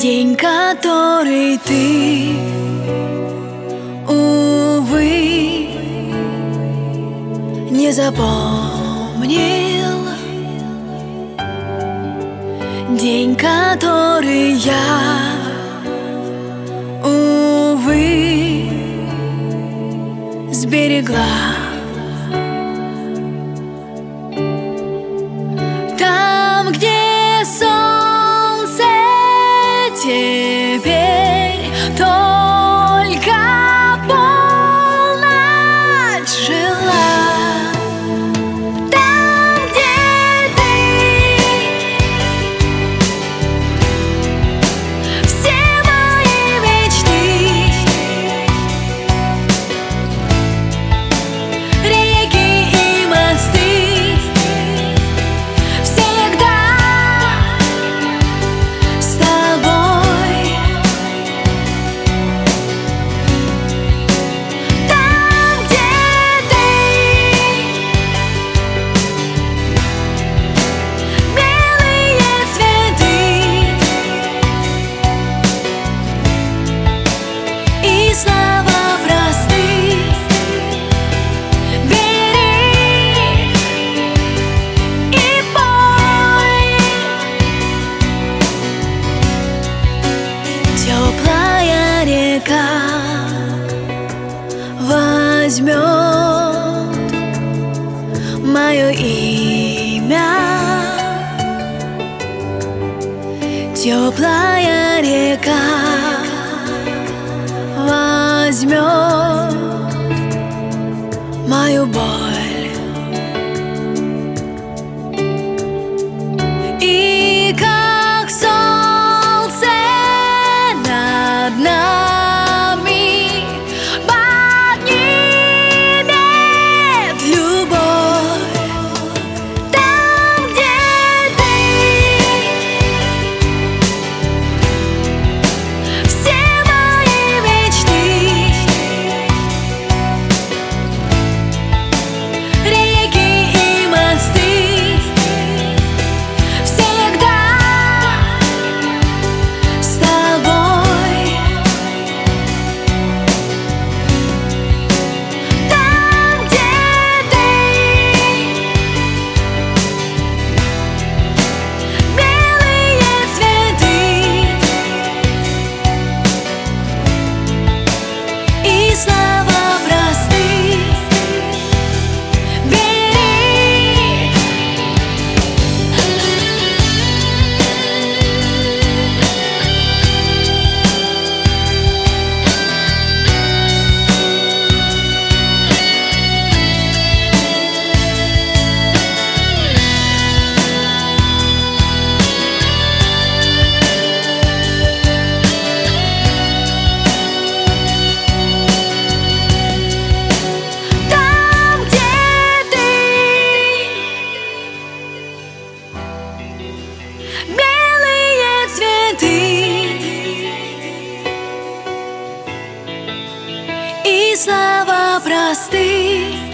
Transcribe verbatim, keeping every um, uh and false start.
День, который ты, увы, не запомнил. День, который я, увы, сберегла. Там, где солнце теперь только полночь жила, там, где ты, все мои мечты, реки и мосты всегда с тобой. Там, где ты, белые цветы и слова простые, бери и пой. Теплая река возьмет мое имя. Теплая река возьмет мою боль. И как солнце над нами поднимет любовь. Там, где ты, все мои мечты, реки и мосты всегда с тобой. Там, где ты, белые цветы и слова простые, бери. Там, где ты, белые цветы и слова простые.